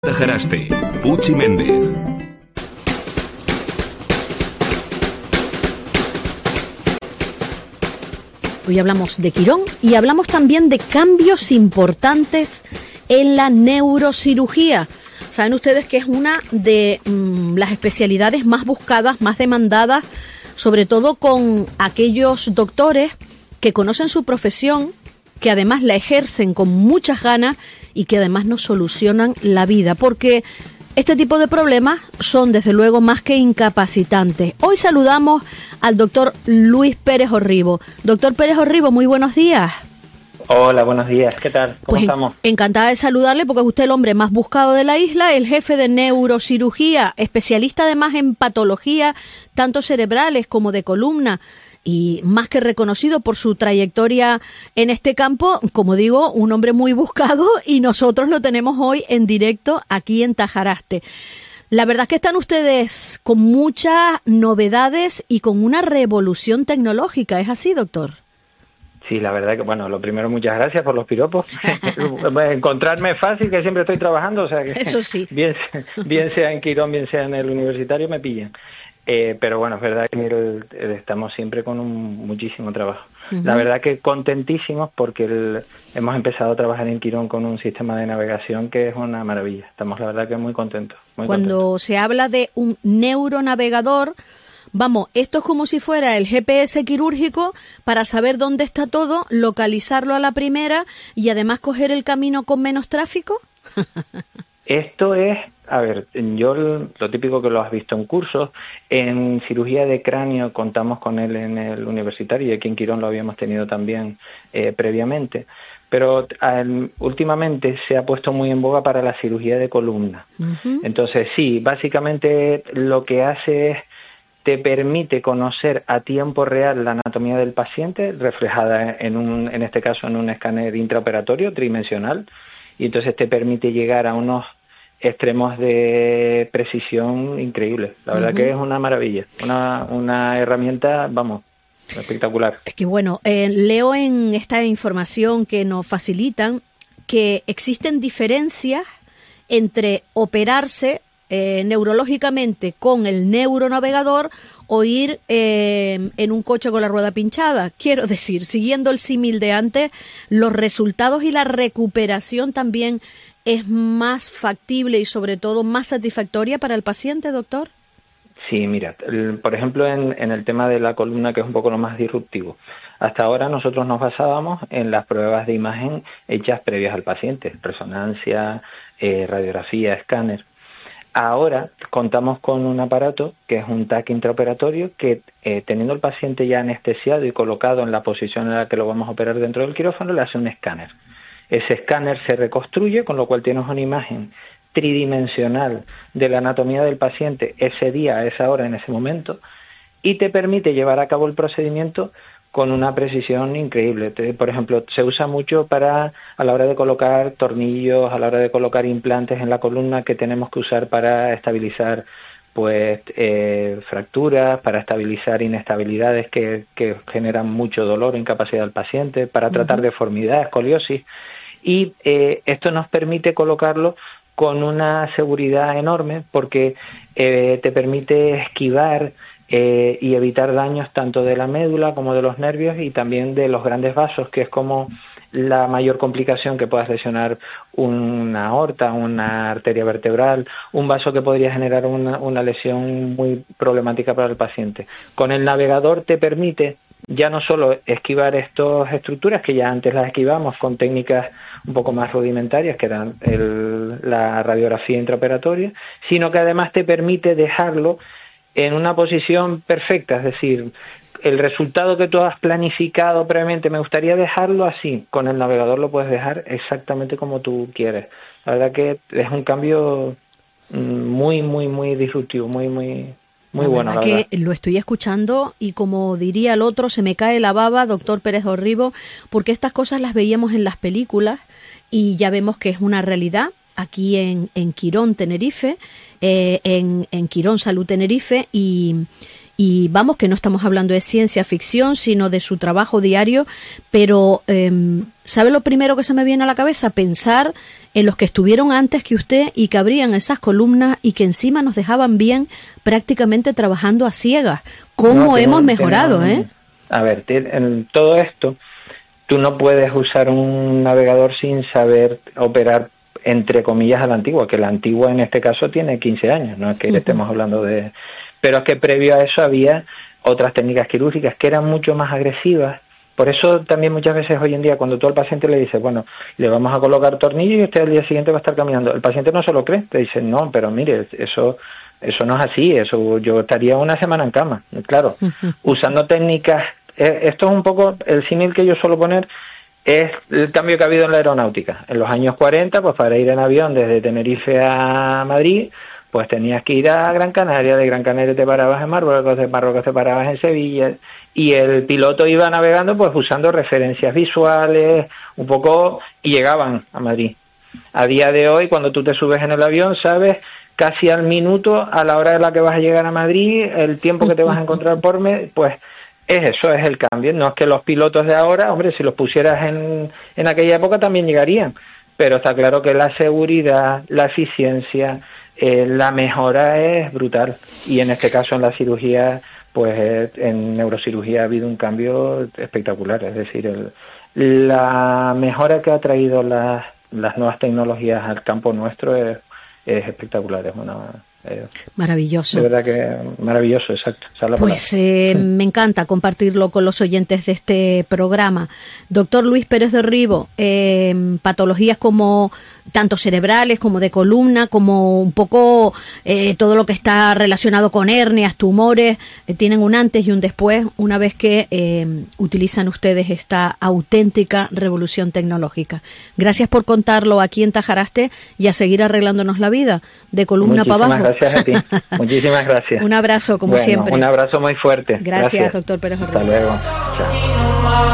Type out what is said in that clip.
Tajaraste, Puchi Méndez. Hoy hablamos de Quirón y hablamos también de cambios importantes en la neurocirugía. Saben ustedes que es una de las especialidades más buscadas, más demandadas, sobre todo con aquellos doctores que conocen su profesión, que además la ejercen con muchas ganas y que además nos solucionan la vida, porque este tipo de problemas son desde luego más que incapacitantes. Hoy saludamos al doctor Luis Pérez Orribo. Doctor Pérez Orribo, muy buenos días. Hola, buenos días. ¿Qué tal? ¿Cómo estamos? Encantada de saludarle porque es usted el hombre más buscado de la isla, el jefe de neurocirugía, especialista además en patología, tanto cerebrales como de columna, y más que reconocido por su trayectoria en este campo, como digo, un hombre muy buscado, y nosotros lo tenemos hoy en directo aquí en Tajaraste. La verdad es que están ustedes con muchas novedades y con una revolución tecnológica, ¿es así, doctor? Sí, la verdad que, bueno, lo primero, muchas gracias por los piropos. Encontrarme es fácil, que siempre estoy trabajando, o sea que eso sí. bien sea en Quirón, bien sea en el universitario, me pillan. Pero bueno, es verdad que estamos siempre con muchísimo trabajo. Uh-huh. La verdad que contentísimos porque hemos empezado a trabajar en Quirón con un sistema de navegación que es una maravilla. Estamos, la verdad, que muy contentos. Cuando se habla de un neuronavegador, vamos, esto es como si fuera el GPS quirúrgico para saber dónde está todo, localizarlo a la primera y además coger el camino con menos tráfico. Esto es, a ver, yo lo típico que lo has visto en cursos, en cirugía de cráneo contamos con él en el universitario y aquí en Quirón lo habíamos tenido también previamente, pero últimamente se ha puesto muy en boga para la cirugía de columna. Uh-huh. Entonces sí, básicamente lo que hace es te permite conocer a tiempo real la anatomía del paciente reflejada en este caso en un escáner intraoperatorio tridimensional, y entonces te permite llegar a unos extremos de precisión increíbles. La verdad que es una maravilla, una herramienta, vamos, espectacular. Es que bueno, leo en esta información que nos facilitan que existen diferencias entre operarse neurológicamente con el neuronavegador o ir en un coche con la rueda pinchada. Quiero decir, siguiendo el símil de antes, los resultados y la recuperación también es más factible y sobre todo más satisfactoria para el paciente, doctor. Sí, mira, por ejemplo en el tema de la columna, que es un poco lo más disruptivo. Hasta ahora nosotros nos basábamos en las pruebas de imagen hechas previas al paciente, resonancia, radiografía, escáner. Ahora contamos con un aparato que es un TAC intraoperatorio que teniendo el paciente ya anestesiado y colocado en la posición en la que lo vamos a operar dentro del quirófano, le hace un escáner. Ese escáner se reconstruye, con lo cual tienes una imagen tridimensional de la anatomía del paciente ese día, a esa hora, en ese momento, y te permite llevar a cabo el procedimiento con una precisión increíble. Por ejemplo, se usa mucho a la hora de colocar tornillos, a la hora de colocar implantes en la columna que tenemos que usar para estabilizar fracturas, para estabilizar inestabilidades que generan mucho dolor o incapacidad al paciente, para tratar deformidad, escoliosis, y esto nos permite colocarlo con una seguridad enorme porque te permite esquivar y evitar daños tanto de la médula como de los nervios y también de los grandes vasos, que es como la mayor complicación que pueda lesionar una aorta, una arteria vertebral, un vaso que podría generar una lesión muy problemática para el paciente. Con el navegador te permite ya no solo esquivar estas estructuras, que ya antes las esquivamos con técnicas un poco más rudimentarias, que eran la radiografía intraoperatoria, sino que además te permite dejarlo en una posición perfecta, es decir, el resultado que tú has planificado previamente, me gustaría dejarlo así, con el navegador lo puedes dejar exactamente como tú quieres. La verdad que es un cambio muy, muy, muy disruptivo, muy bueno, la verdad. Que lo estoy escuchando y como diría el otro, se me cae la baba, doctor Pérez Orribo, porque estas cosas las veíamos en las películas y ya vemos que es una realidad aquí en Quirón, Tenerife, en Quirón Salud Tenerife, y y vamos, que no estamos hablando de ciencia ficción, sino de su trabajo diario, pero ¿sabe lo primero que se me viene a la cabeza? Pensar en los que estuvieron antes que usted y que abrían esas columnas y que encima nos dejaban bien prácticamente trabajando a ciegas. ¿Cómo hemos mejorado, A ver, en todo esto, tú no puedes usar un navegador sin saber operar, entre comillas, a la antigua, que la antigua en este caso tiene 15 años, no es que estemos hablando de... Pero es que previo a eso había otras técnicas quirúrgicas que eran mucho más agresivas. Por eso también muchas veces hoy en día, cuando tú al paciente le dices, bueno, le vamos a colocar tornillo y usted al día siguiente va a estar caminando, el paciente no se lo cree, te dice, no, pero mire, eso no es así, eso yo estaría una semana en cama. Claro, usando técnicas... Esto es un poco el símil que yo suelo poner, es el cambio que ha habido en la aeronáutica. En los años 40, pues para ir en avión desde Tenerife a Madrid, pues tenías que ir a Gran Canaria, de Gran Canaria te parabas en Marruecos, de Marruecos te parabas en Sevilla, y el piloto iba navegando pues usando referencias visuales, un poco, y llegaban a Madrid. A día de hoy, cuando tú te subes en el avión, sabes casi al minuto, a la hora de la que vas a llegar a Madrid, el tiempo que te vas a encontrar por mes, pues eso es el cambio. No es que los pilotos de ahora, hombre, si los pusieras en aquella época también llegarían, pero está claro que la seguridad, la eficiencia, la mejora es brutal, y en este caso en la cirugía, pues en neurocirugía ha habido un cambio espectacular, es decir, la mejora que ha traído las nuevas tecnologías al campo nuestro es espectacular, es una... maravilloso. De verdad que maravilloso, exacto. Pues me encanta compartirlo con los oyentes de este programa. Doctor Luis Pérez de Ribo, patologías como tanto cerebrales como de columna, como un poco todo lo que está relacionado con hernias, tumores, tienen un antes y un después una vez que utilizan ustedes esta auténtica revolución tecnológica. Gracias por contarlo aquí en Tajaraste y a seguir arreglándonos la vida de columna para abajo. Gracias a ti. Muchísimas gracias. Un abrazo, como siempre. Un abrazo muy fuerte. Gracias, doctor Pérez de Ribo. Hasta luego. Chao.